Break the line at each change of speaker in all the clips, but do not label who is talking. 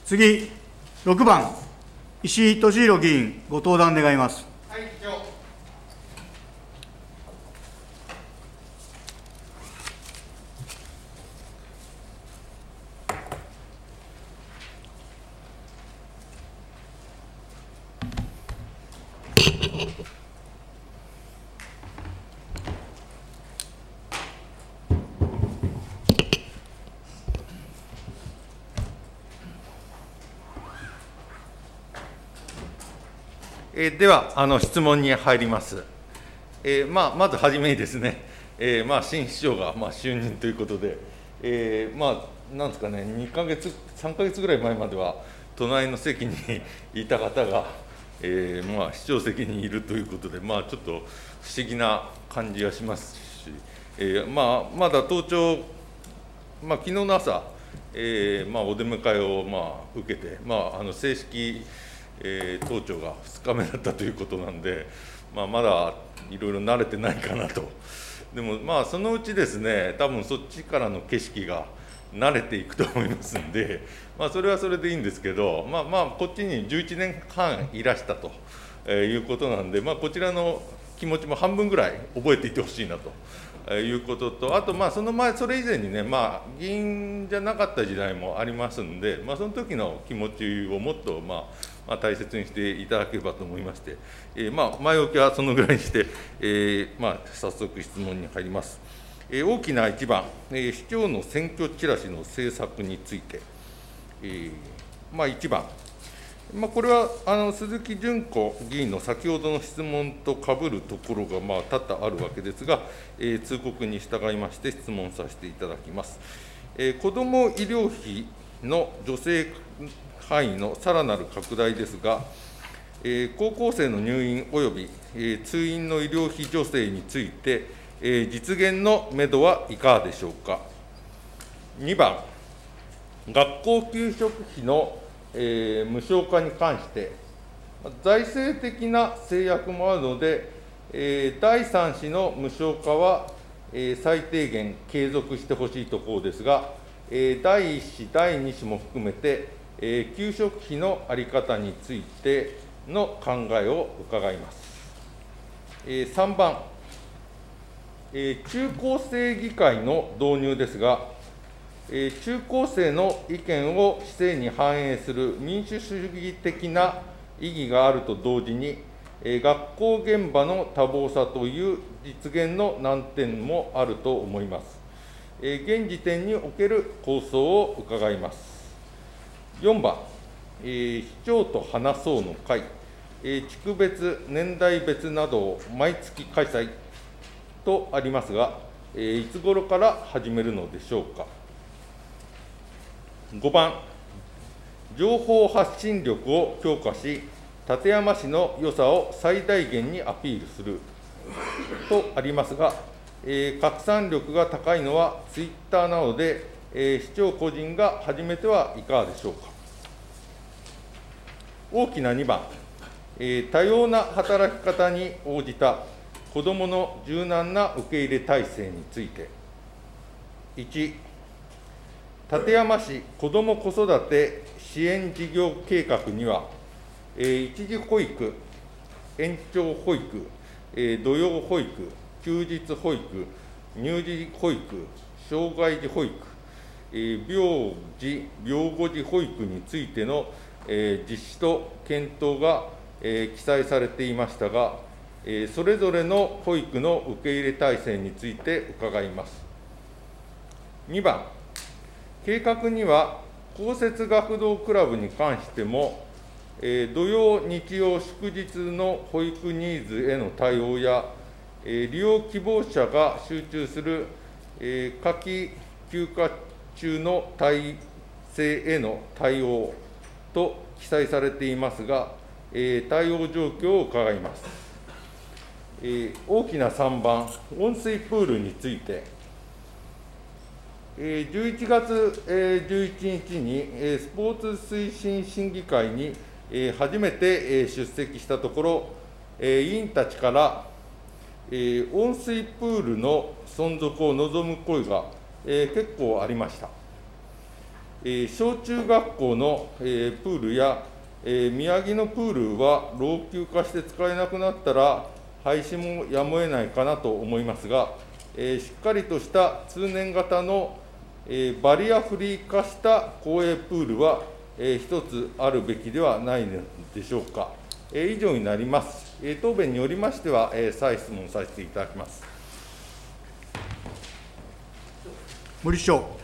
次、6番、石井俊宏議員、ご登壇願います。
はい、議長。では、質問に入ります。まずはじめにですね、新市長が就任ということで、なんですかね、2ヶ月、3ヶ月ぐらい前までは、隣の席にいた方が、市長席にいるということで、ちょっと不思議な感じがしますし、まだ登庁、昨日の朝、お出迎えを受けて、正式登庁が2日目だったということなんで、まだいろいろ慣れてないかなと、でもそのうちですね、多分そっちからの景色が慣れていくと思いますんで、それはそれでいいんですけど、こっちに11年半いらしたということなんで、こちらの気持ちも半分ぐらい覚えていてほしいなということと、あとその前、それ以前にね、議員じゃなかった時代もありますんで、その時の気持ちをもっと大切にしていただければと思いまして、前置きはそのぐらいにして、早速質問に入ります。大きな一番、市長の選挙チラシの政策について、1番、これは鈴木淳子議員の先ほどの質問とかぶるところが多々あるわけですが、通告に従いまして質問させていただきます。子ども医療費の助成範囲のさらなる拡大ですが、高校生の入院および通院の医療費助成について、実現のめどはいかがでしょうか。2番、学校給食費の無償化に関して、財政的な制約もあるので、第3子の無償化は最低限継続してほしいところですが、第1子、第2子も含めて、給食費の在り方についての考えを伺います。3番、中高生議会の導入ですが、中高生の意見を市政に反映する民主主義的な意義があると同時に、学校現場の多忙さという実現の難点もあると思います。現時点における構想を伺います。4番、市長と話そうの会、地区別、年代別などを毎月開催とありますが、いつ頃から始めるのでしょうか。5番、情報発信力を強化し、館山市の良さを最大限にアピールするとありますが、拡散力が高いのはツイッターなどで、市長個人が始めてはいかがでしょうか。大きな2番、多様な働き方に応じた子どもの柔軟な受け入れ体制について、1、館山市子ども子育て支援事業計画には、一時保育、延長保育、土曜保育、休日保育、乳児保育、障害児保育、病児、病後児保育についての実施と検討が記載されていましたが、それぞれの保育の受け入れ体制について伺います。2番、計画には公設学童クラブに関しても、土曜、日曜、祝日の保育ニーズへの対応や、利用希望者が集中する夏季休暇中の体制への対応と記載されていますが、対応状況を伺います。大きな3番、温水プールについて、11月11日にスポーツ推進審議会に初めて出席したところ、委員たちから温水プールの存続を望む声が結構ありました。 小中学校のプールや宮城のプールは老朽化して使えなくなったら、廃止もやむを得ないかなと思いますが、しっかりとした通年型のバリアフリー化した公営プールは一つあるべきではないのでしょうか。以上になります。答弁によりましては、再質問させていただきます。
森市長。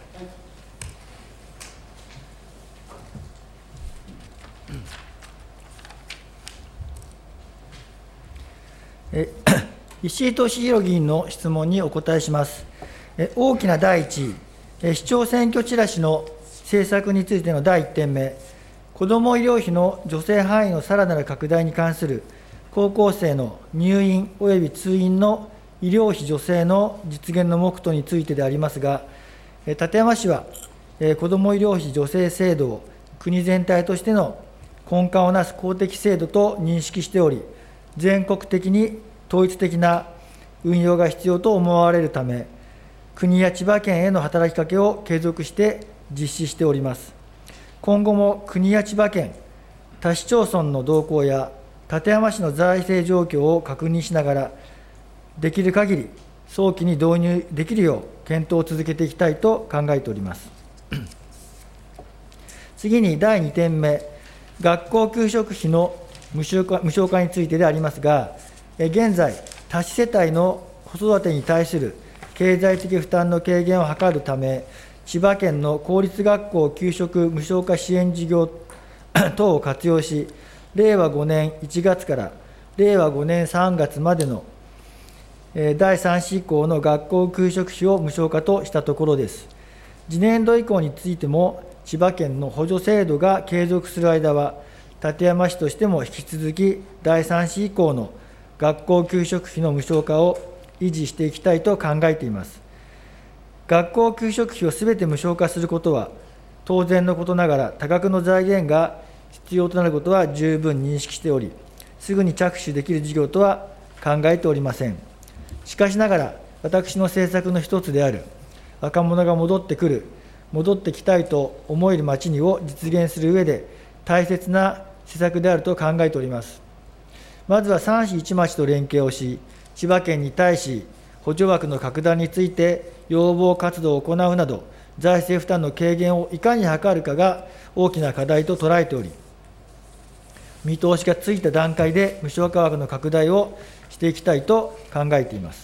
石井俊宏議員の質問にお答えします。大きな第一、市長選挙チラシの政策についての第1点目、子ども医療費の助成範囲のさらなる拡大に関する高校生の入院および通院の医療費助成の実現の目途についてでありますが、館山市は子ども医療費助成制度を国全体としての根幹をなす公的制度と認識しており、全国的に統一的な運用が必要と思われるため、国や千葉県への働きかけを継続して実施しております。今後も国や千葉県、他市町村の動向や館山市の財政状況を確認しながら、できる限り早期に導入できるよう検討を続けていきたいと考えております。次に第2点目、学校給食費の無償化についてでありますが、現在、多子世帯の子育てに対する経済的負担の軽減を図るため、千葉県の公立学校給食無償化支援事業等を活用し、令和5年1月から令和5年3月までの第3子以降の学校給食費を無償化としたところです。次年度以降についても、千葉県の補助制度が継続する間は、館山市としても引き続き、第3子以降の学校給食費の無償化を維持していきたいと考えています。学校給食費をすべて無償化することは、当然のことながら、多額の財源が必要となることは十分認識しており、すぐに着手できる事業とは考えておりません。しかしながら、私の政策の一つである、若者が戻ってきたいと思える街にを実現する上で、大切な施策であると考えております。まずは3市1町と連携をし、千葉県に対し、補助枠の拡大について要望活動を行うなど、財政負担の軽減をいかに図るかが大きな課題と捉えており、見通しがついた段階で無償化枠の拡大をしていきたいと考えています。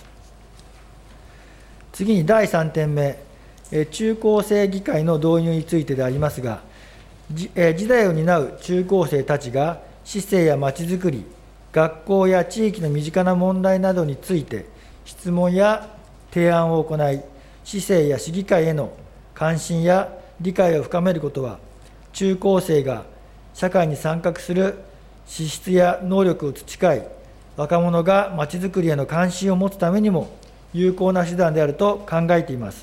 次に第3点目、中高生議会の導入についてでありますが、次代を担う中高生たちが市政やまちづくり、学校や地域の身近な問題などについて質問や提案を行い、市政や市議会への関心や理解を深めることは、中高生が社会に参画する資質や能力を培い、若者がまちづくりへの関心を持つためにも有効な手段であると考えています。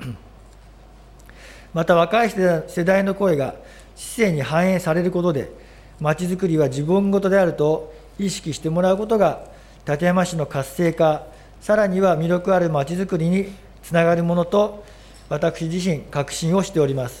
また、若い世代の声が市政に反映されることで、まちづくりは自分事であると意識してもらうことが、館山市の活性化、さらには魅力あるまちづくりにつながるものと、私自身、確信をしております。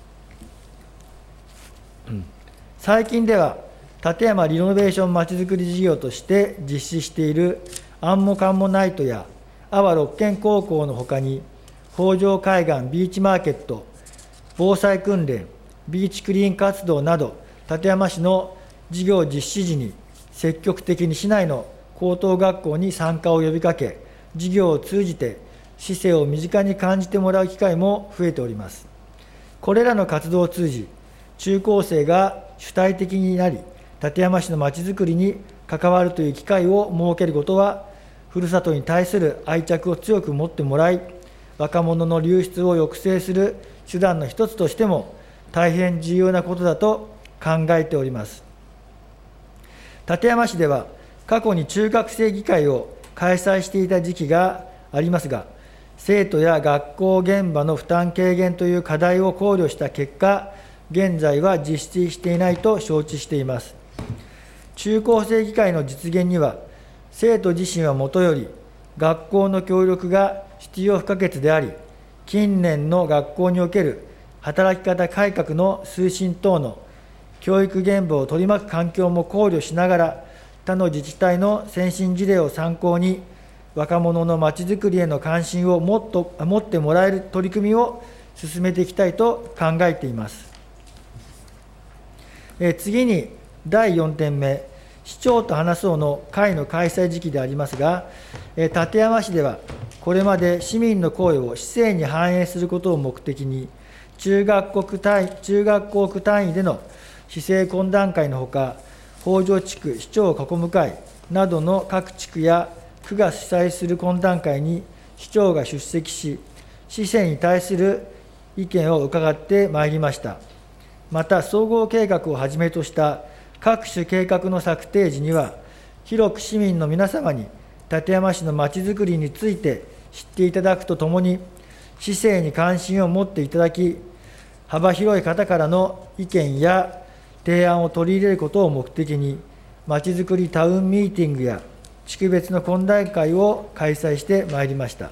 最近では、館山リノベーションまちづくり事業として実施しているアンモカンモナイトや阿波六軒高校のほかに、北条海岸ビーチマーケット、防災訓練、ビーチクリーン活動など、館山市の事業実施時に積極的に市内の高等学校に参加を呼びかけ、事業を通じて市政を身近に感じてもらう機会も増えております。これらの活動を通じ、中高生が主体的になり、館山市のまちづくりに関わるという機会を設けることは、ふるさとに対する愛着を強く持ってもらい、若者の流出を抑制する手段の一つとしても、大変重要なことだと考えております。館山市では、過去に中学生議会を開催していた時期がありますが、生徒や学校現場の負担軽減という課題を考慮した結果、現在は実施していないと承知しています。中高生議会の実現には、生徒自身はもとより、学校の協力が必要不可欠であり、近年の学校における働き方改革の推進等の教育現場を取り巻く環境も考慮しながら、他の自治体の先進事例を参考に、若者のまちづくりへの関心を持ってもらえる取り組みを進めていきたいと考えています。次に第4点目、市長と話そうの会の開催時期でありますが、館山市ではこれまで市民の声を市政に反映することを目的に、中学校区単位での市政懇談会のほか、北条地区市長を囲む会などの各地区や区が主催する懇談会に市長が出席し、市政に対する意見を伺ってまいりました。また、総合計画をはじめとした各種計画の策定時には、広く市民の皆様に館山市のまちづくりについて知っていただくとともに、市政に関心を持っていただき、幅広い方からの意見や提案を取り入れることを目的に、まちづくりタウンミーティングや地区別の懇談会を開催してまいりました。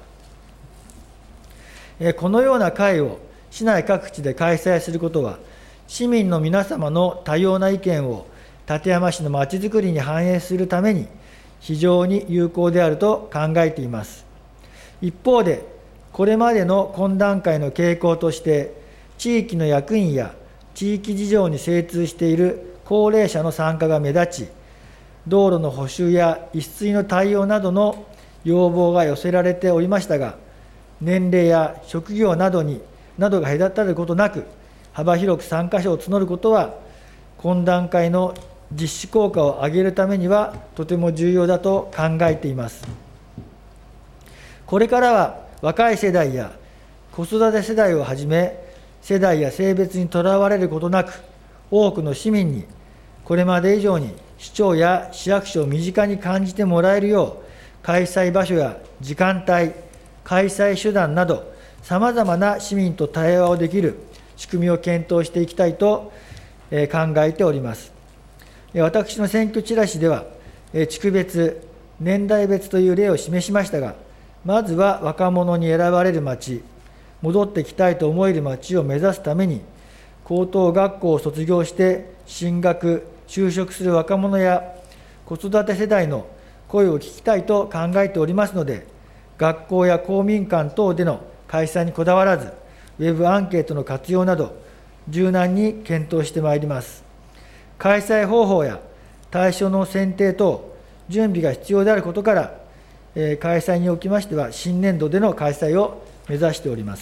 このような会を市内各地で開催することは、市民の皆様の多様な意見を館山市のまちづくりに反映するために、非常に有効であると考えています。一方で、これまでの懇談会の傾向として、地域の役員や地域事情に精通している高齢者の参加が目立ち、道路の補修や一水の対応などの要望が寄せられておりましたが、年齢や職業などが隔たることなく、幅広く参加者を募ることは、懇談会の実施効果を上げるためにはとても重要だと考えています。これからは若い世代や子育て世代をはじめ、世代や性別にとらわれることなく、多くの市民にこれまで以上に市長や市役所を身近に感じてもらえるよう、開催場所や時間帯、開催手段など、さまざまな市民と対話をできる仕組みを検討していきたいと考えております。私の選挙チラシでは、地区別、年代別という例を示しましたが、まずは若者に選ばれる町、戻ってきたいと思える町を目指すために、高等学校を卒業して進学、就職する若者や子育て世代の声を聞きたいと考えておりますので、学校や公民館等での開催にこだわらず、ウェブアンケートの活用など、柔軟に検討してまいります。開催方法や対象の選定等、準備が必要であることから、開催におきましては、新年度での開催を目指しております。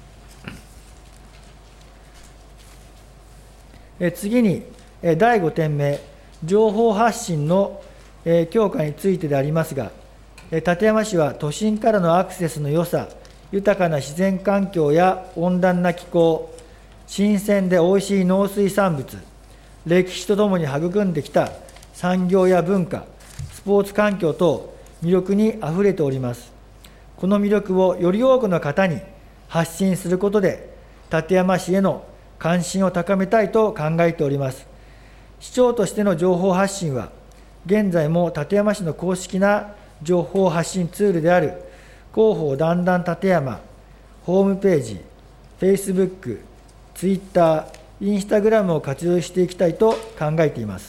次に、第5点目、情報発信の強化についてでありますが、館山市は都心からのアクセスの良さ、豊かな自然環境や温暖な気候、新鮮でおいしい農水産物、歴史とともに育んできた産業や文化、スポーツ環境等、魅力にあふれております。この魅力をより多くの方に発信することで、館山市への関心を高めたいと考えております。市長としての情報発信は、現在も館山市の公式な情報発信ツールである広報だんだん館山、ホームページ、フェイスブック、ツイッター、インスタグラムを活用していきたいと考えています。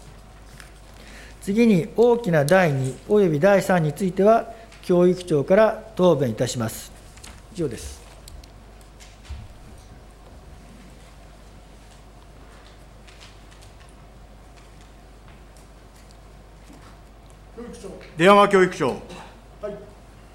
次に、大きな第2および第3については、教育長から答弁いたします。以上です。
出山教育長。
はい。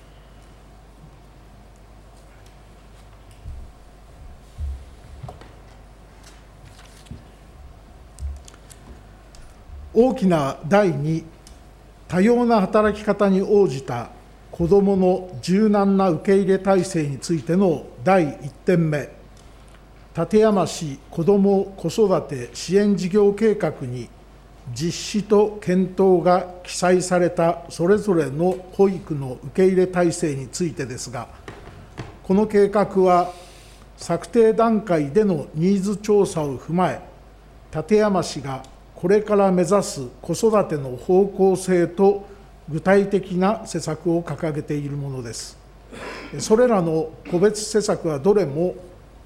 大きな第2、多様な働き方に応じた子どもの柔軟な受け入れ体制についての第1点目、館山市子ども・子育て支援事業計画に実施と検討が記載されたそれぞれの保育の受け入れ体制についてですが、この計画は策定段階でのニーズ調査を踏まえ、館山市がこれから目指す子育ての方向性と具体的な施策を掲げているものです。それらの個別施策はどれも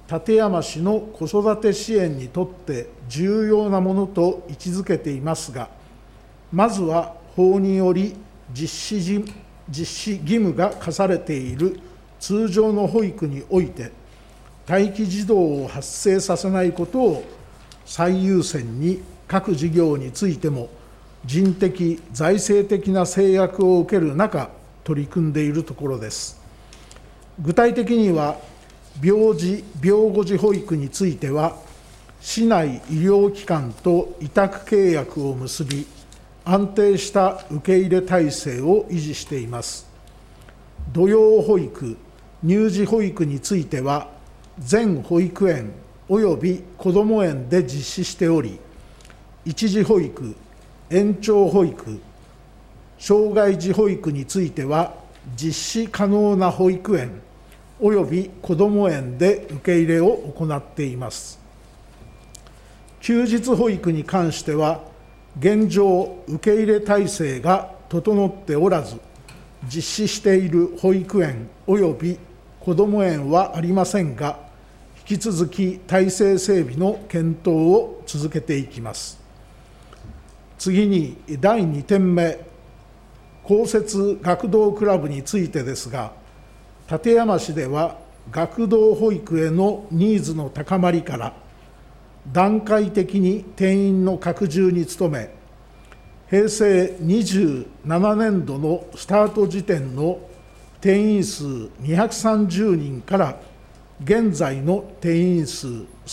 館山市の子育て支援にとって重要なものと位置づけていますが、まずは法により実施義務が課されている通常の保育において、待機児童を発生させないことを最優先に、各事業についても人的・財政的な制約を受ける中、取り組んでいるところです。具体的には、病児・病後児保育については、市内医療機関と委託契約を結び、安定した受け入れ体制を維持しています。土曜保育・乳児保育については、全保育園およびこども園で実施しており、一時保育、延長保育、障害児保育については、実施可能な保育園およびこども園で受け入れを行っています。休日保育に関しては、現状、受け入れ体制が整っておらず、実施している保育園およびこども園はありませんが、引き続き体制整備の検討を続けていきます。次に、第2点目、公設学童クラブについてですが、館山市では学童保育へのニーズの高まりから、段階的に定員の拡充に努め、平成27年度のスタート時点の定員数230人から現在の定員数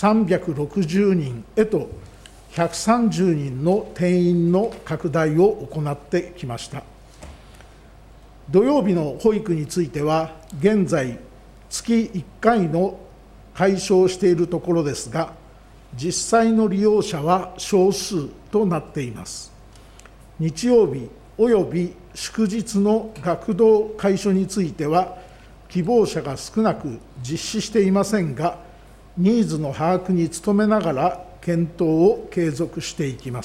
360人へと130人の定員の拡大を行ってきました。土曜日の保育については、現在、月1回の解消しているところですが、実際の利用者は少数となっています。日曜日および祝日の学童開所については、希望者が少なく実施していませんが、ニーズの把握に努めながら検討を継続していきます。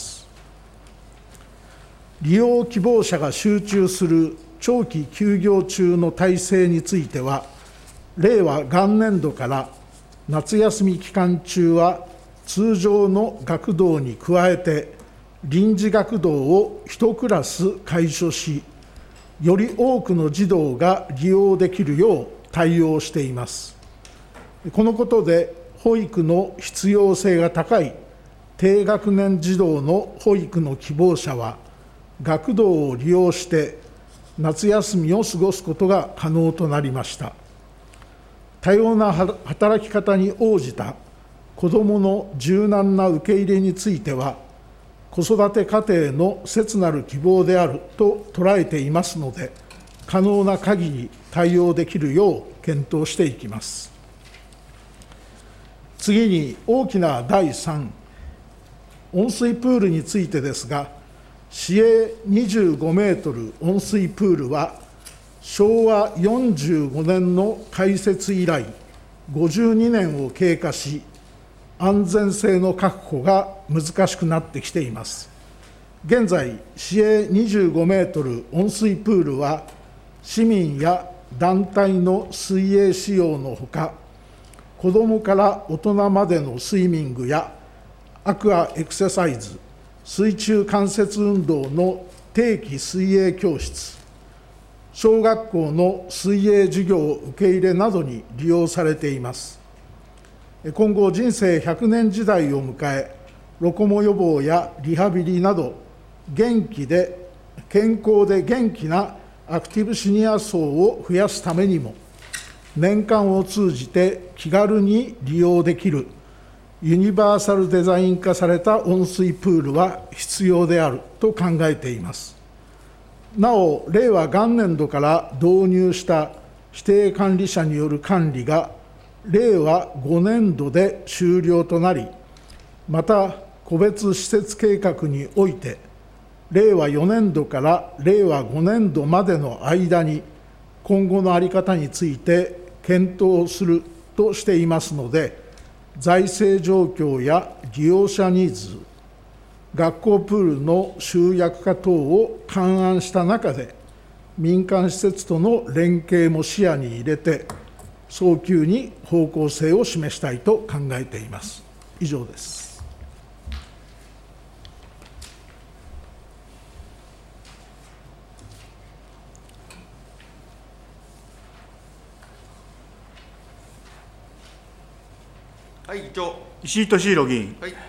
利用希望者が集中する長期休業中の体制については、令和元年度から夏休み期間中は通常の学童に加えて臨時学童を1クラス開所し、より多くの児童が利用できるよう対応しています。このことで保育の必要性が高い低学年児童の保育の希望者は、学童を利用して夏休みを過ごすことが可能となりました。多様な働き方に応じた子どもの柔軟な受け入れについては、子育て家庭の切なる希望であると捉えていますので、可能な限り対応できるよう検討していきます。次に、大きな第3、温水プールについてですが、市営25メートル温水プールは、昭和45年の開設以来、52年を経過し、安全性の確保が難しくなってきています。現在、市営25メートル温水プールは、市民や団体の水泳使用のほか、子どもから大人までのスイミングやアクアエクササイズ、水中関節運動の定期水泳教室、小学校の水泳授業受け入れなどに利用されています。今後、人生100年時代を迎え、ロコモ予防やリハビリなど、健康で元気なアクティブシニア層を増やすためにも、年間を通じて気軽に利用できるユニバーサルデザイン化された温水プールは必要であると考えています。なお、令和元年度から導入した指定管理者による管理が令和5年度で終了となり、また個別施設計画において、令和4年度から令和5年度までの間に、今後の在り方について検討するとしていますので、財政状況や利用者ニーズ、学校プールの集約化等を勘案した中で、民間施設との連携も視野に入れて、 早急に方向性を示したいと考えています。以上です。
はい、議長。
石井俊宏議員。
はい。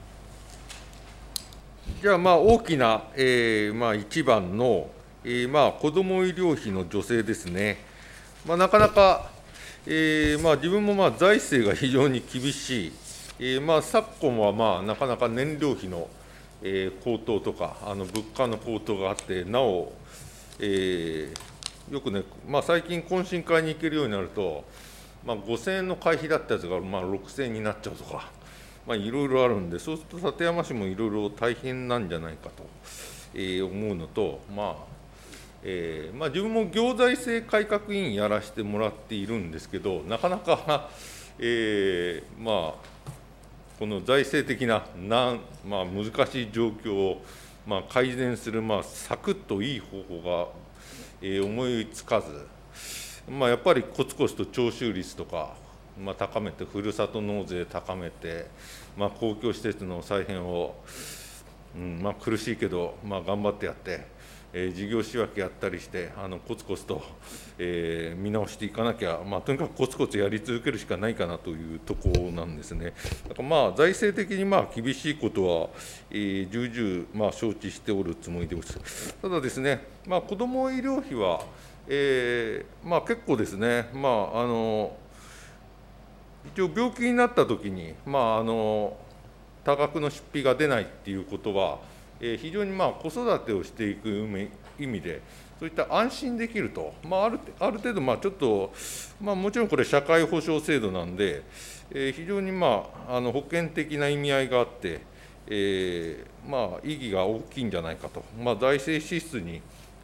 じゃあ、大きな、一番の、子ども医療費の助成ですね。なかなか、自分も財政が非常に厳しい、昨今はなかなか燃料費の、高騰とか、物価の高騰があって、なお、よくね、最近、懇親会に行けるようになると、5000円の会費だったやつが6000円になっちゃうとか、いろいろあるんで、そうすると館山市もいろいろ大変なんじゃないかと、思うのと、自分も行財政改革委員やらせてもらっているんですけど、なかなか、この財政的な難しい状況を、改善する、サクッといい方法が、思いつかず、やっぱりコツコツと徴収率とか、高めて、ふるさと納税高めて、公共施設の再編を、苦しいけど、頑張ってやって、事業仕分けやったりして、コツコツと、見直していかなきゃ、とにかくコツコツやり続けるしかないかなというところなんですね。だから財政的に厳しいことは、重々承知しておるつもりでございます。ただですね、子ども医療費は、結構ですね、一応病気になったときに、多額の出費が出ないっていうことは、非常に子育てをしていく意味で、そういった安心できると、ある程度、ちょっと、もちろんこれ、社会保障制度なんで、非常に保険的な意味合いがあって、意義が大きいんじゃないかと、財政支出に、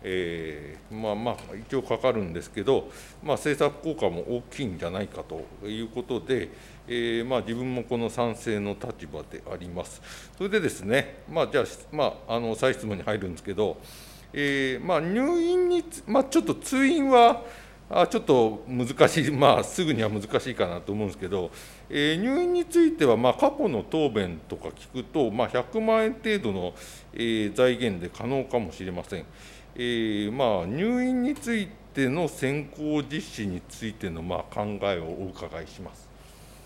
一応かかるんですけど、政策効果も大きいんじゃないかということで、自分もこの賛成の立場であります。それでですね、じゃあ、再質問に入るんですけど、入院にちょっと通院は、ちょっと難しい、すぐには難しいかなと思うんですけど、入院については、過去の答弁とか聞くと、100万円程度の、財源で可能かもしれません。入院についての先行実施についての考えをお伺いします。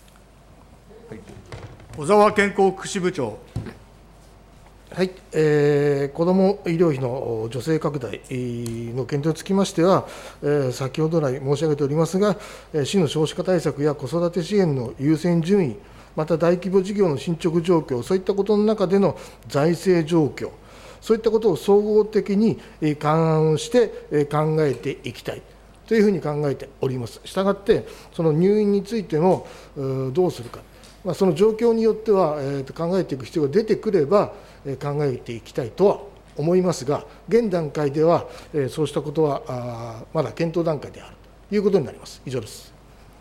小沢健康福祉部長。
はい、子ども医療費の助成拡大の検討につきましては、先ほど来申し上げておりますが、市の少子化対策や子育て支援の優先順位、また大規模事業の進捗状況、そういったことの中での財政状況、そういったことを総合的に勘案をして考えていきたいというふうに考えております。したがって、その入院についてもどうするか、その状況によっては考えていく必要が出てくれば考えていきたいとは思いますが、現段階ではそうしたことはまだ検討段階であるということになります。以上です。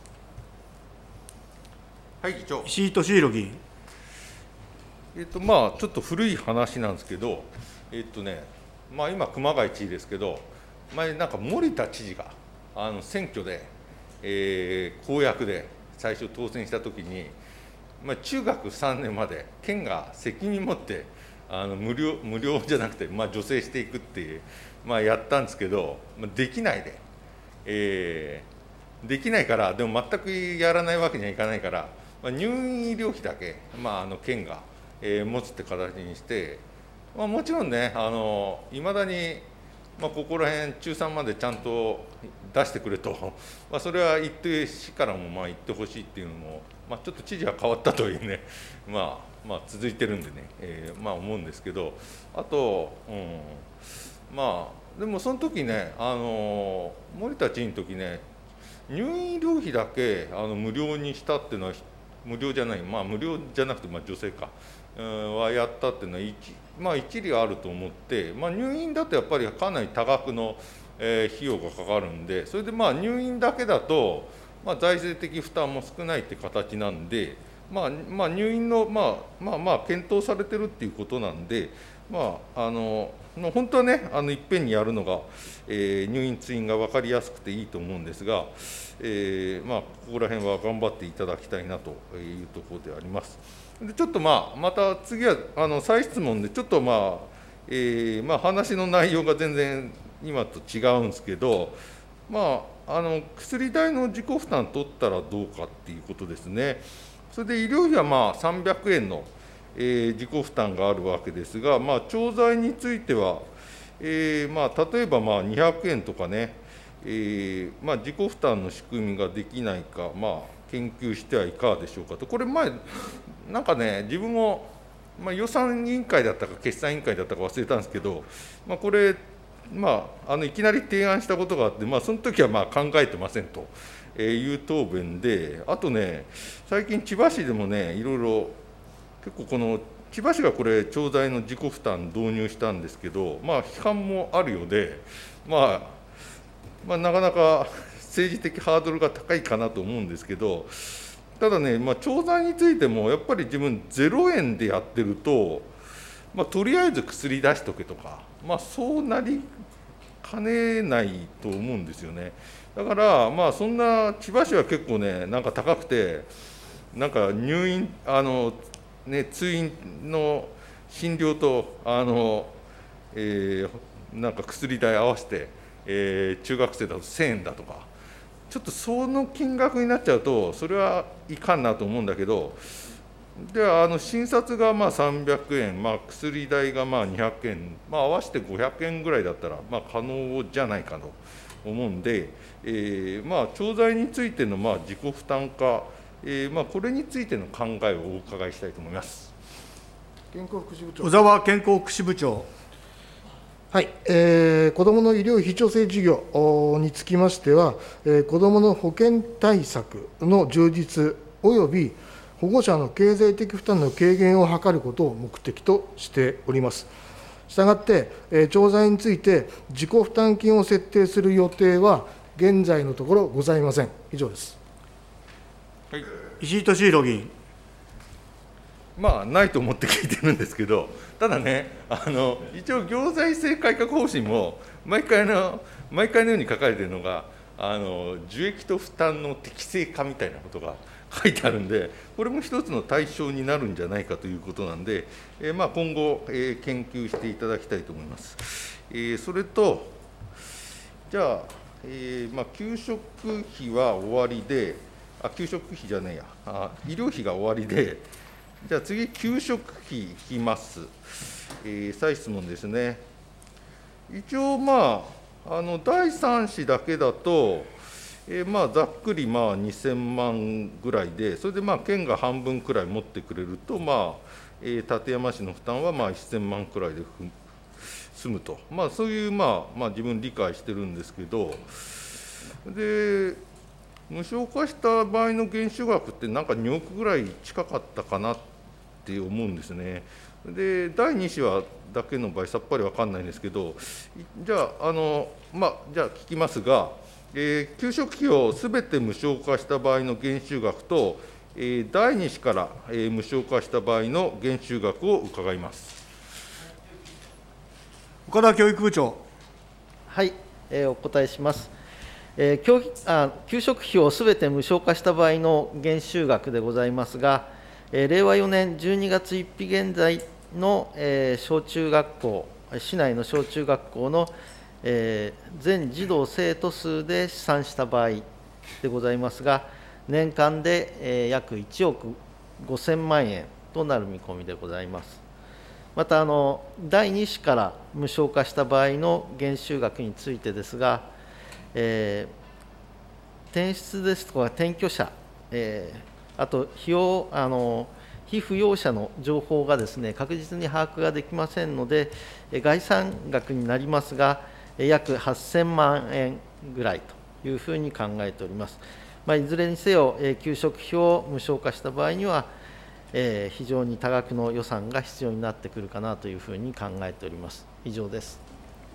はい、議長。
石井俊宏議員。
ちょっと古い話なんですけど、今、熊谷知事ですけど、前、森田知事が選挙で、公約で最初当選したときに、中学3年まで県が責任持って無料じゃなくて、助成していくっていう、やったんですけど、できないで、できないから、でも全くやらないわけにはいかないから、入院医療費だけ、県が、持つって形にして、もちろんね、いまだに、ここら辺、中3までちゃんと出してくれと、それは言って、市からも言ってほしいっていうのも、ちょっと知事は変わったというね、続いてるんでね、思うんですけど、あと、でもその時ね、森田知事の時ね、入院医療費だけ無料にしたっていうのは、無料じゃない、無料じゃなくて、助成か、はやったっていうのは一理あると思って、入院だとやっぱりかなり多額の、費用がかかるんで、それで入院だけだと、財政的負担も少ないって形なんで、入院の検討されてるっていうことなんで、 本当はね、いっぺんにやるのが、入院、通院が分かりやすくていいと思うんですが、ここら辺は頑張っていただきたいなというところであります。でちょっとまた次は再質問で、ちょっと話の内容が全然今と違うんですけど、薬代の自己負担取ったらどうかっていうことですね。それで医療費は300円の自己負担があるわけですが、調剤については、例えば200円とかね、自己負担の仕組みができないか、研究してはいかがでしょうかと、これ前、なんかね、自分も、予算委員会だったか、決算委員会だったか忘れたんですけど、これ、いきなり提案したことがあって、その時は考えてませんという答弁で、あとね、最近、千葉市でもね、いろいろ、結構この千葉市がこれ、調剤の自己負担導入したんですけど、批判もあるようで、なかなか政治的ハードルが高いかなと思うんですけど、ただね、調剤についても、やっぱり自分、0円でやってると、とりあえず薬出しとけとか、そうなりかねないと思うんですよね。だから、そんな千葉市は結構ね、なんか高くて、なんか入院、通院の診療となんか薬代合わせて、中学生だと1000円だとか、ちょっとその金額になっちゃうと、それはいかんなと思うんだけど、では診察が300円、薬代が200円、合わせて500円ぐらいだったら可能じゃないかと思うんで、調剤についての自己負担化、これについての考えをお伺いしたいと思います。
健康福祉部長。
小沢健康福祉部長。
はい、子どもの医療費調整事業につきましては、子どもの保健対策の充実および保護者の経済的負担の軽減を図ることを目的としております。したがって、調剤について自己負担金を設定する予定は、現在のところございません。以上です。
はい、
石井俊宏議員。
ないと思って聞いてるんですけど、ただね、一応、行財政改革方針も毎回のように書かれているのが、受益と負担の適正化みたいなことが書いてあるんで、これも一つの対象になるんじゃないかということなんで、今後、研究していただきたいと思います。それと、じゃあ、給食費は終わりで、給食費じゃねえや、医療費が終わりで、じゃあ次、給食費いきます。再質問ですね。一応、第3子だけだと、ざっくり2000万ぐらいで、それで県が半分くらい持ってくれると、館山市の負担は1000万くらいで済むと、そういう自分、理解してるんですけど、で、無償化した場合の減収額って、なんか2億ぐらい近かったかなって思うんですね。で、第2子はだけの場合、さっぱり分かんないんですけど、じゃあ、じゃあ聞きますが、給食費をすべて無償化した場合の減収額と、第2子から、無償化した場合の減収額を伺います。
岡田教育部長。
はい、お答えします。給食費をすべて無償化した場合の減収額でございますが、令和4年12月1日現在の小中学校、市内の小中学校の全児童生徒数で試算した場合でございますが、年間で約1億5000万円となる見込みでございます。また、第2子から無償化した場合の減収額についてですが、転出ですとか転居者、あと被扶養者の情報がですね、確実に把握ができませんので、概算額になりますが、約8000万円ぐらいというふうに考えております。いずれにせよ、給食費を無償化した場合には、非常に多額の予算が必要になってくるかなというふうに考えております。以上です。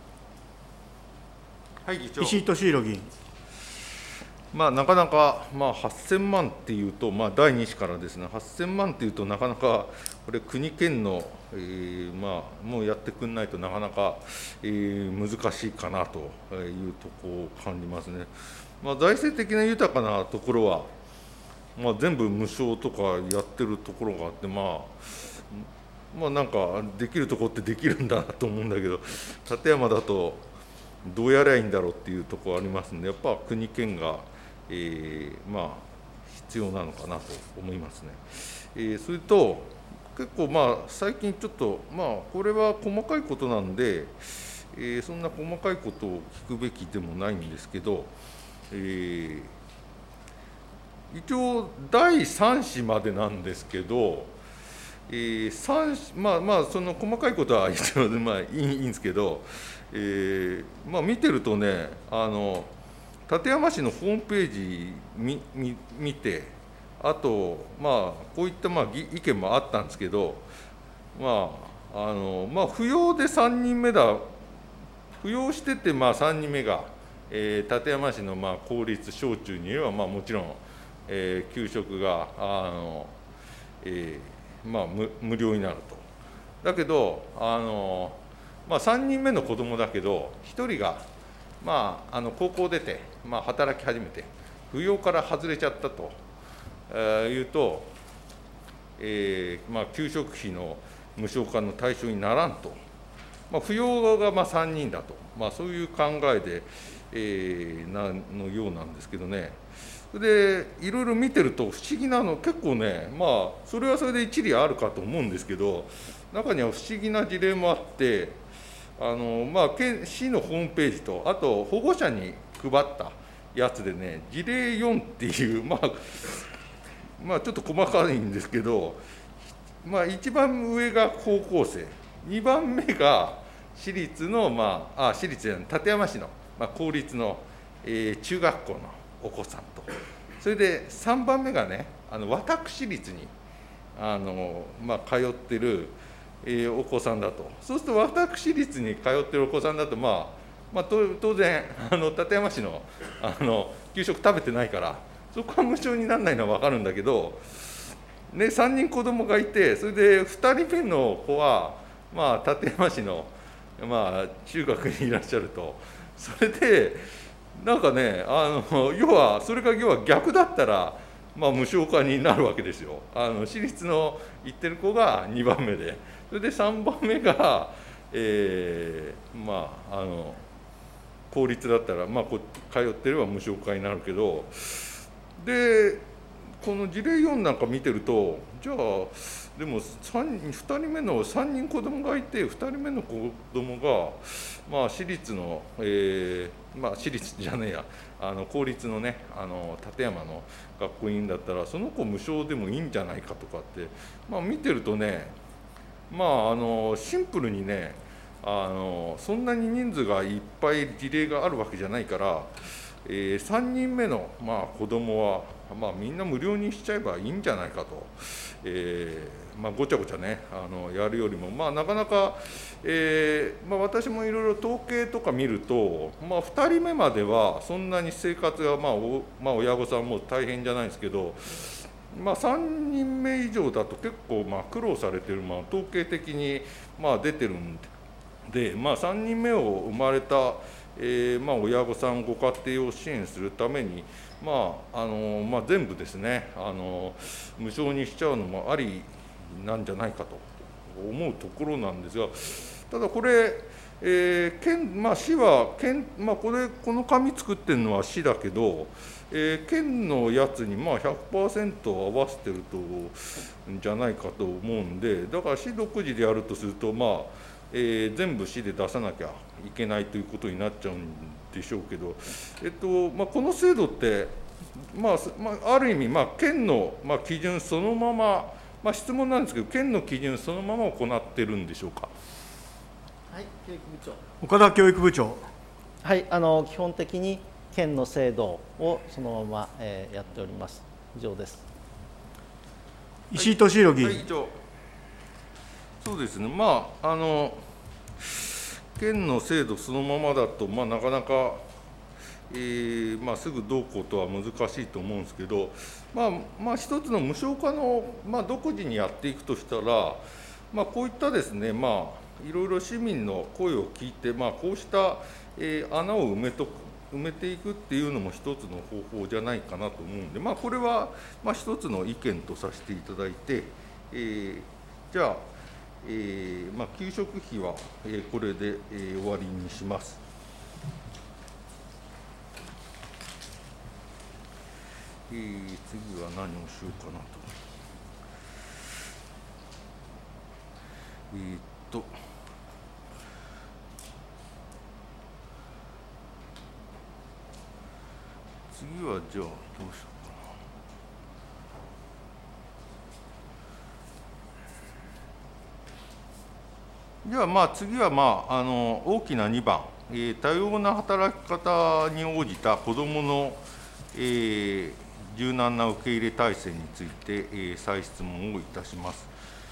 はい、議長。
石井俊宏議員。
なかなか、8000万っていうと、第2子からですね、8000万っていうと、なかなかこれ、国、県の、 もうやってくんないとなかなか、難しいかなというところを感じますね。財政的な豊かなところは、全部無償とかやってるところがあって、なんかできるところってできるんだなと思うんだけど、館山だとどうやりゃいいんだろうっていうところありますんで、やっぱ国県が、必要なのかなと思いますね。それと結構最近ちょっとこれは細かいことなんで、そんな細かいことを聞くべきでもないんですけど、一応第3子までなんですけど、その細かいことは一応いいんですけど、見てるとね、館山市のホームページ見て、あとこういった意見もあったんですけど、扶養で3人目だ、扶養してて3人目が、館山市の公立小中にはもちろん、給食が無料になると。だけど3人目の子どもだけど、1人が高校出て、働き始めて、扶養から外れちゃったというと、給食費の無償化の対象にならんと、扶養が3人だと、そういう考えで、のようなんですけどね。でいろいろ見てると不思議なの、結構ね、それはそれで一理あるかと思うんですけど、中には不思議な事例もあって、市のホームページと、あと保護者に配ったやつでね、事例4っていう、ちょっと細かいんですけど、一番上が高校生、2番目が私立の、私立じゃない、館山市の、公立の、中学校のお子さんと、それで3番目がね、私立に通ってる、お子さんだと。そうすると私立に通ってるお子さんだと、当然館山市の給食食べてないから、そこは無償にならないのは分かるんだけど、3人子供がいて、それで2人目の子は館山市の中学にいらっしゃると。それでなんかね、それが要は逆だったら、無償化になるわけですよ。私立の行ってる子が2番目で、それで3番目が、公立だったら、通ってれば無償化になるけど、で、この事例4なんか見てると、じゃあ、でも2人目の3人子供がいて、2人目の子供が、私立の、私立じゃねえや、公立のね、館山の学校にいるんだったら、その子無償でもいいんじゃないかとかって、見てるとね、シンプルにね、そんなに人数がいっぱい事例があるわけじゃないから、3人目の子供は、みんな無料にしちゃえばいいんじゃないかと、ごちゃごちゃね、やるよりも、なかなか、私もいろいろ統計とか見ると、2人目まではそんなに生活が、親御さんも大変じゃないんですけど、3人目以上だと結構苦労されてる、統計的に出てるんで、3人目を生まれた、親御さん、ご家庭を支援するために、全部ですね、無償にしちゃうのもありなんじゃないかと思うところなんですが、ただこれ、市はこの紙作ってるのは市だけど、県のやつに100% 合わせてるとんじゃないかと思うんで、だから市独自でやるとすると、全部市で出さなきゃいけないということになっちゃうんでしょうけど、この制度って、ある意味、県の基準そのまま、質問なんですけど、県の基準そのまま行ってるんでしょうか。
はい、教育部長。
岡田教育部長。
はい、基本的に県の制度をそのまま、やっております。以上です。
石井俊宏議員。
はい、そうですね、県の制度そのままだと、なかなか、すぐどうこうとは難しいと思うんですけど、一つの無償化の、独自にやっていくとしたら、 こういったですね、いろいろ市民の声を聞いて、こうした、穴を埋めていくっていうのも一つの方法じゃないかなと思うんで、これは一つの意見とさせていただいて、じゃあ、給食費は、これで、終わりにします。次は何をしようかなと。次はじゃあどうしようかな。じゃあ次は大きな2番、多様な働き方に応じた子どもの、柔軟な受け入れ体制について、再質問をいたします。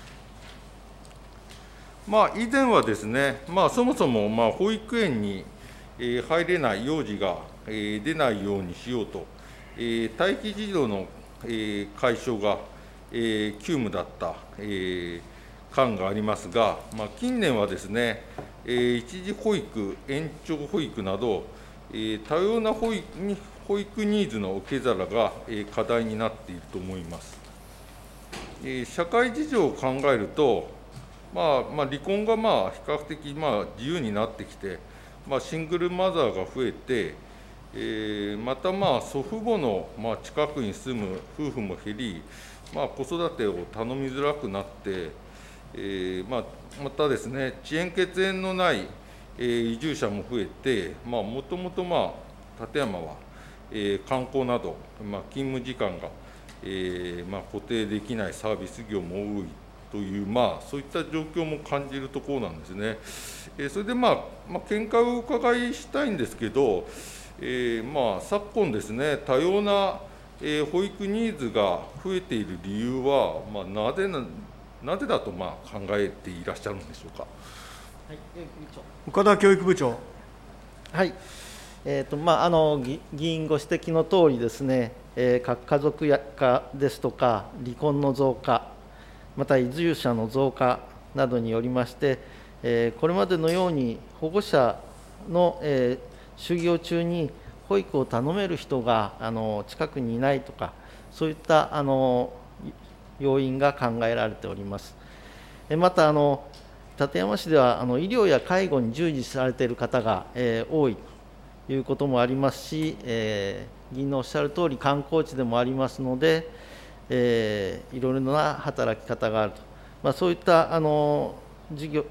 以前はですね、そもそも保育園に入れない幼児が出ないようにしようと、待機児童の解消が急務だった感がありますが、近年はですね、一時保育、延長保育など、多様な保育ニーズの受け皿が課題になっていると思います。社会事情を考えると、離婚が比較的自由になってきて、シングルマザーが増えて、また祖父母の近くに住む夫婦も減り、子育てを頼みづらくなって、またですね、遅延血縁のない移住者も増えて、もともと館山は観光など、勤務時間が固定できないサービス業も多いという、そういった状況も感じるところなんですね。それで見解をお伺いしたいんですけど、昨今ですね、多様な保育ニーズが増えている理由は、なぜだと考えていらっしゃるんでしょうか。
岡田教育部長。
はい、議員ご指摘のとおりですね、核家族化ですとか、離婚の増加、また移住者の増加などによりまして、これまでのように保護者の就業中に保育を頼める人が近くにいないとか、そういった要因が考えられております。また館山市では医療や介護に従事されている方が多いということもありますし、議員のおっしゃるとおり、観光地でもありますので、いろいろな働き方があると、そういった事業、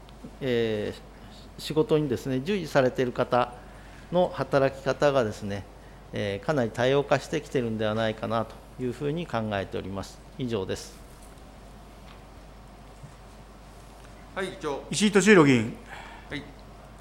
仕事にですね、従事されている方の働き方がですね、かなり多様化してきているんではないかなというふうに考えております。以上です。
はい、
石井俊宏議員。
はい。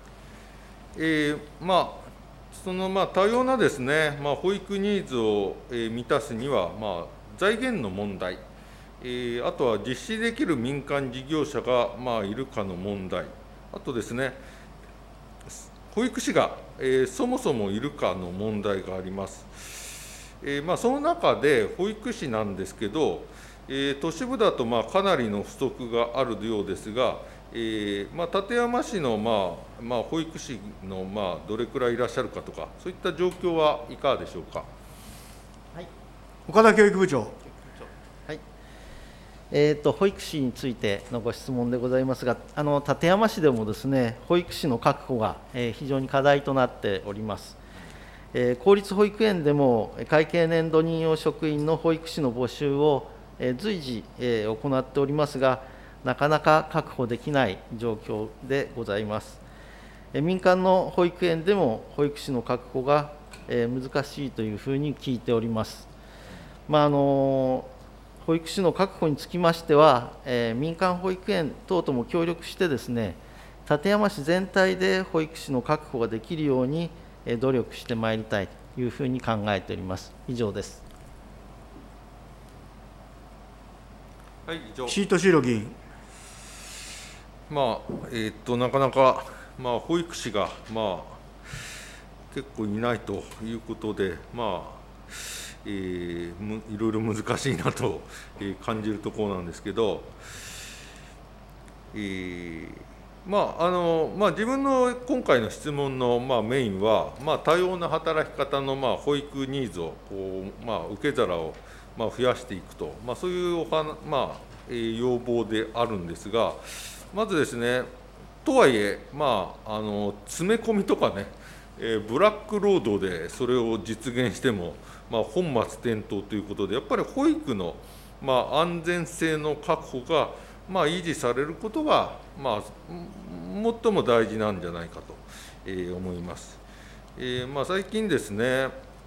その多様なですね、保育ニーズを満たすには、財源の問題、あとは実施できる民間事業者がいるかの問題、あとですね、保育士がそもそもいるかの問題があります。その中で保育士なんですけど、都市部だとかなりの不足があるようですが、館山市の保育士のどれくらいいらっしゃるかとか、そういった状況はいかがでしょうか。
はい、
岡田教育部長。
はい、保育士についてのご質問でございますが、館山市でもですね、保育士の確保が非常に課題となっております。公立保育園でも会計年度任用職員の保育士の募集を随時行っておりますが、なかなか確保できない状況でございます。民間の保育園でも保育士の確保が難しいというふうに聞いております。保育士の確保につきましては、民間保育園等とも協力してですね、館山市全体で保育士の確保ができるように努力してまいりたいというふうに考えております。以上です。
はい、以上。
石井俊宏議員。
なかなか、保育士が、結構いないということで、いろいろ難しいなと感じるところなんですけど、 自分の今回の質問のメインは、多様な働き方の保育ニーズを受け皿を増やしていくと、そういう要望であるんですが、まずですね、とはいえ、詰め込みとかね、ブラック労働でそれを実現しても、本末転倒ということで、やっぱり保育の安全性の確保が維持されることが、最も大事なんじゃないかと思います。最近ですね、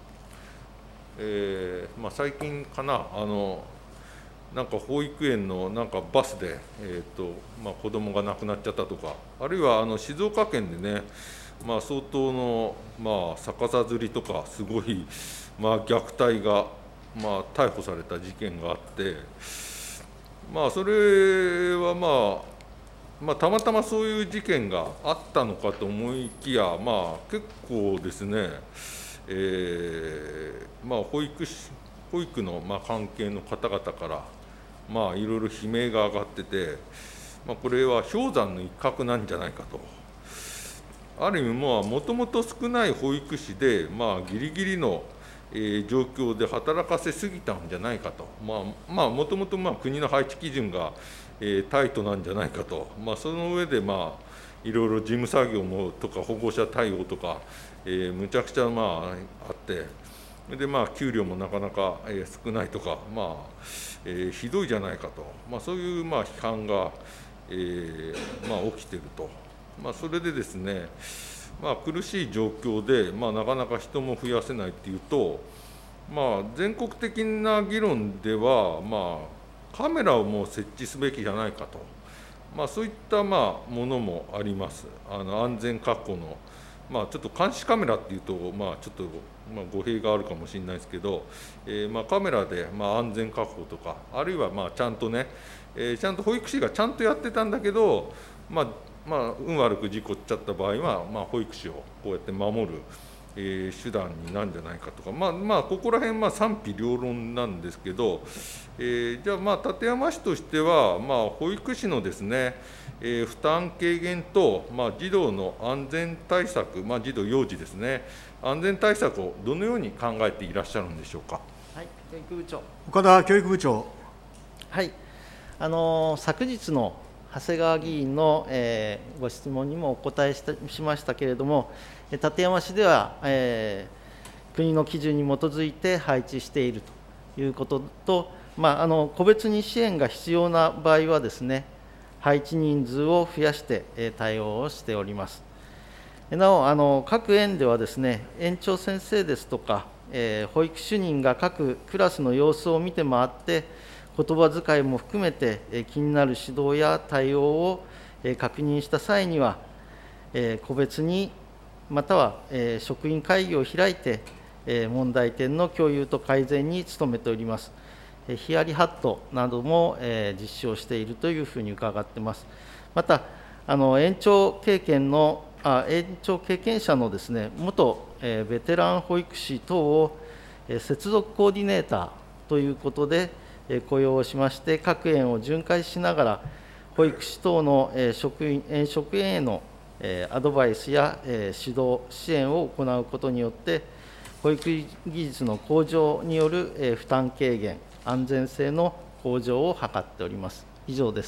最近かな、なんか保育園のなんかバスで、子供が亡くなっちゃったとか、あるいは静岡県でね、相当の逆さづりとか、すごい虐待が逮捕された事件があって、それはたまたまそういう事件があったのかと思いきや、結構ですね、保育の関係の方々からいろいろ悲鳴が上がってて、これは氷山の一角なんじゃないかと。ある意味、もともと少ない保育士で、ギリギリの状況で働かせすぎたんじゃないかと、もともと国の配置基準がタイトなんじゃないかと、その上でいろいろ事務作業もとか、保護者対応とか、むちゃくちゃあって、で給料もなかなか少ないとか、ひどいじゃないかと、そういう批判が起きていると、それでですね、苦しい状況で、なかなか人も増やせないっていうと、全国的な議論では、カメラをもう設置すべきじゃないかと、そういったものもあります。安全確保の、ちょっと監視カメラっていうと、ちょっと語弊があるかもしれないですけど、カメラで安全確保とか、あるいはちゃんとね、ちゃんと保育士がちゃんとやってたんだけど、運悪く事故っちゃった場合は、保育士をこうやって守る、手段になるんじゃないかとか、ここら辺賛否両論なんですけど、じゃあ館山市としては、保育士のですね、負担軽減と、児童の安全対策、児童幼児ですね、安全対策をどのように考えていらっしゃるんでしょうか。
はい、教育部長。
岡田教育部長。
はい、昨日の長谷川議員の、ご質問にもお答えしましたけれども、館山市では、国の基準に基づいて配置しているということと、個別に支援が必要な場合はですね、配置人数を増やして対応をしております。なお、各園ではですね、園長先生ですとか、保育主任が各クラスの様子を見て回って、言葉遣いも含めて気になる指導や対応を確認した際には、個別にまたは職員会議を開いて、問題点の共有と改善に努めております。ヒヤリハットなども実施をしているというふうに伺っています。また、園長経験者のですね、元ベテラン保育士等を接続コーディネーターということで雇用をしまして、各園を巡回しながら、保育士等の園職員へのアドバイスや指導、支援を行うことによって、保育技術の向上による負担軽減、安全性の向上を図っております。以上です。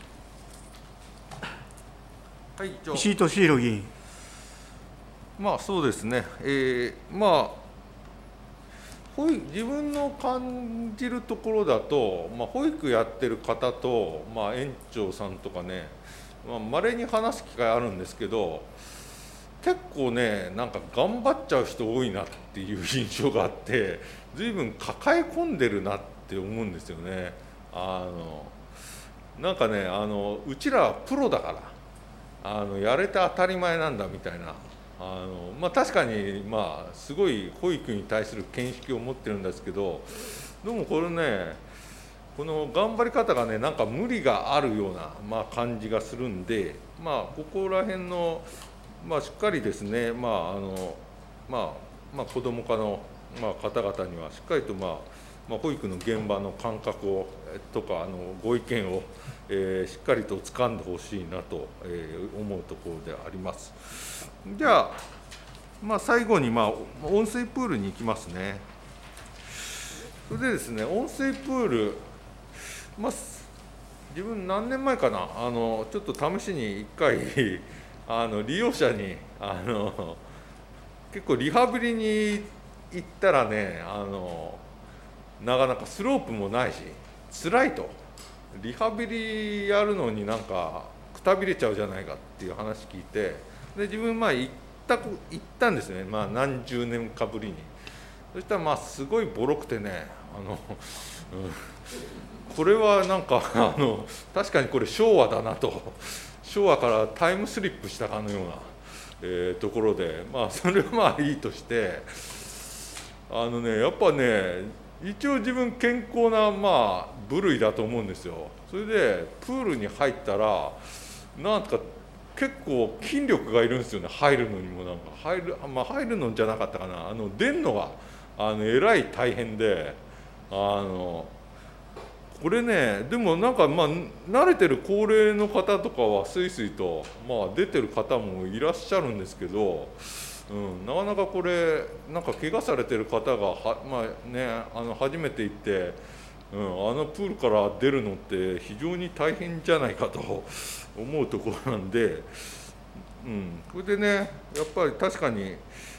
はい、
石井俊宏議員。
そうですね、自分の感じるところだと、保育やってる方と、園長さんとかね、稀に話す機会あるんですけど、結構ね、なんか頑張っちゃう人多いなっていう印象があって、ずいぶん抱え込んでるなって思うんですよね。なんかね、うちらはプロだからやれて当たり前なんだみたいな、確かにすごい保育に対する見識を持ってるんですけど、でもこれね、この頑張り方がね、なんか無理があるような、感じがするんで、ここら辺の、しっかりですね、子ども科の、方々にはしっかりと、保育の現場の感覚をとかご意見を、 しっかりと掴んでほしいなと思うところであります。じゃあ、最後に温水プールに行きますね。それでですね、温水プール、自分何年前かな、ちょっと試しに1回利用者に結構リハビリに行ったらね、なかなかスロープもないし辛いと、リハビリやるのになんかくたびれちゃうじゃないかっていう話聞いて、で自分行ったんですね、何十年かぶりに。そしたらすごいボロくてね、これはなんか確かにこれ昭和だなと、昭和からタイムスリップしたかのような、ところで、それはいいとして、やっぱね、一応自分健康な部類だと思うんですよ。それでプールに入ったらなんか結構筋力がいるんですよね。入るのにもなんか入るのじゃなかったかな、出るのがえらい大変で、これね、でもなんか慣れてる高齢の方とかはスイスイと出てる方もいらっしゃるんですけど、なかなかこれなんか怪我されてる方が初めて行って、プールから出るのって非常に大変じゃないかと思うところなんで、これでね、やっぱり確かに、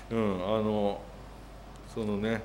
そのね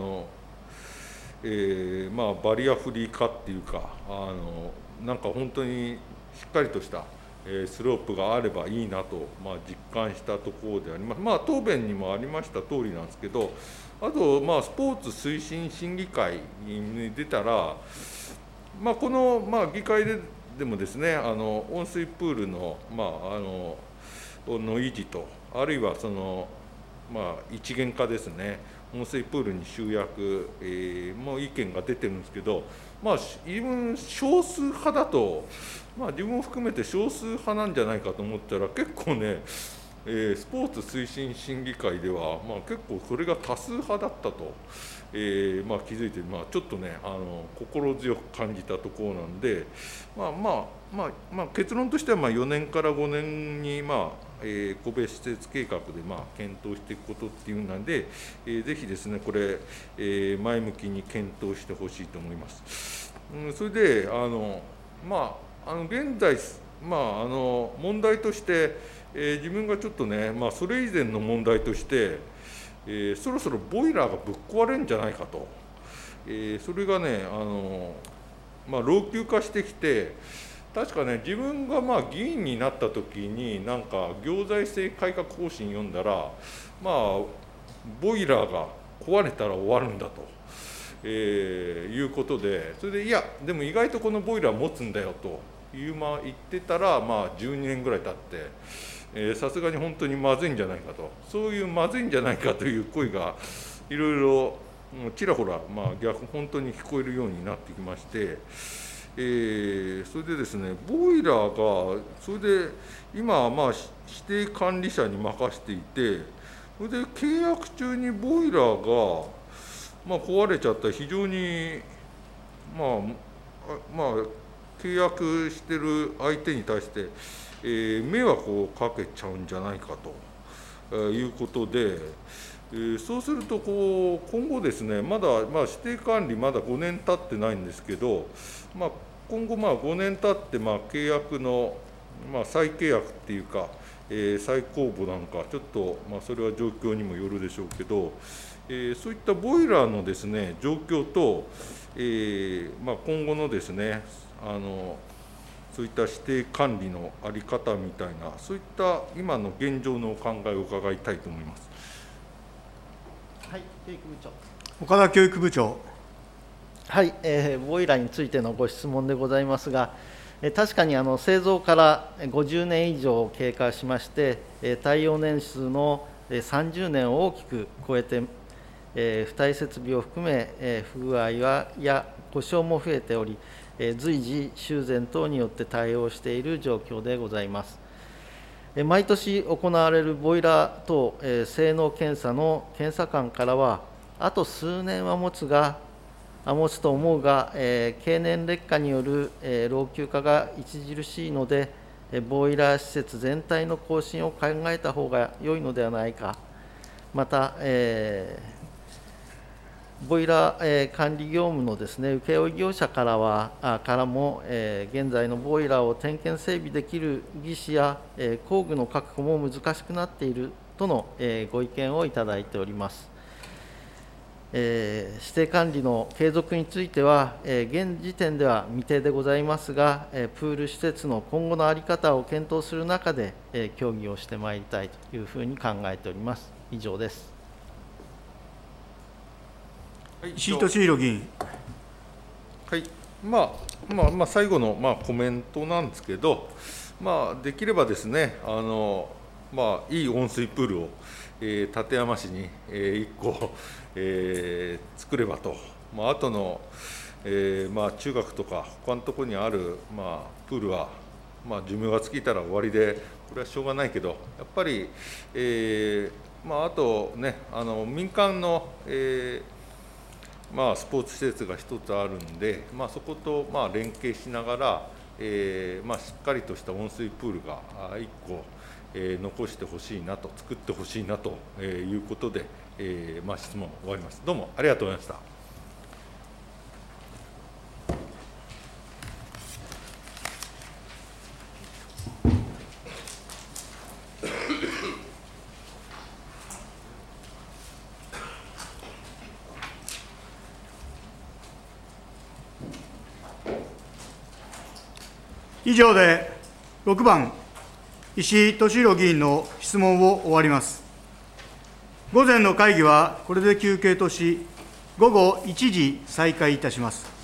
バリアフリー化っていうか、なんか本当にしっかりとしたスロープがあればいいなと、実感したところであります。答弁にもありました通りなんですけど、あとスポーツ推進審議会に出たら、この議会でもですね、温水プールのの維持と、あるいはその一元化ですね、温水プールに集約も意見が出てるんですけど、自分少数派だと、自分を含めて少数派なんじゃないかと思ったら、結構ね、スポーツ推進審議会では、結構それが多数派だったと、気づいて、ちょっとね心強く感じたところなんで、結論としては4年から5年に個別施設計画で検討していくことっていうので、ぜひですねこれ、前向きに検討してほしいと思います。それで現在問題として、自分がちょっとね、それ以前の問題として、そろそろボイラーがぶっ壊れるんじゃないかと、それがね老朽化してきて、確かね自分が議員になった時になんか行財政改革方針読んだら、ボイラーが壊れたら終わるんだと、いうことで、それでいやでも意外とこのボイラー持つんだよと言ってたら、12年ぐらい経って、さすがに本当にまずいんじゃないかと、そういうまずいんじゃないかという声がいろいろちらほら本当に聞こえるようになってきまして、それでですねボイラーがそれで今は指定管理者に任せていて、それで契約中にボイラーが壊れちゃったら非常に契約してる相手に対して、迷惑をかけちゃうんじゃないかということで、そうすると今後ですね、まだ指定管理まだ5年経ってないんですけど、今後5年経って契約の再契約っていうか、再公募なんかちょっとそれは状況にもよるでしょうけど、そういったボイラーのですね状況と、今後のですねそういった指定管理の在り方みたいな、そういった今の現状のお考えを伺いたいと思います。
はい、教育部長。
岡田教育部長。
はい、ボイラーについてのご質問でございますが、確かに製造から50年以上経過しまして、耐用年数の30年を大きく超えて、付帯設備を含め、不具合や故障も増えており、随時修繕等によって対応している状況でございます。毎年行われるボイラー等性能検査の検査官からは、あと数年は持つが、 持つと思うが、経年劣化による老朽化が著しいので、ボイラー施設全体の更新を考えた方が良いのではないか、また、ボイラー管理業務のですね、請負業者からも、現在のボイラーを点検整備できる技師や工具の確保も難しくなっているとのご意見をいただいております。指定管理の継続については、現時点では未定でございますが、プール施設の今後の在り方を検討する中で、協議をしてまいりたいというふうに考えております。以上です。
石井俊宏議員。
はい、最後のコメントなんですけど、できればですね、いい温水プールを、館山市に、1個、作ればと、あとの、中学とか、他のところにある、プールは、寿命が尽きたら終わりで、これはしょうがないけど、やっぱり、あとね、民間の、スポーツ施設が一つあるんで、そこと連携しながら、しっかりとした温水プールが1個、残してほしいなと、作ってほしいなということで、質問終わります。どうもありがとうございました。
以上で6番、石井俊宏議員の質問を終わります。午前の会議はこれで休憩とし、午後1時再開いたします。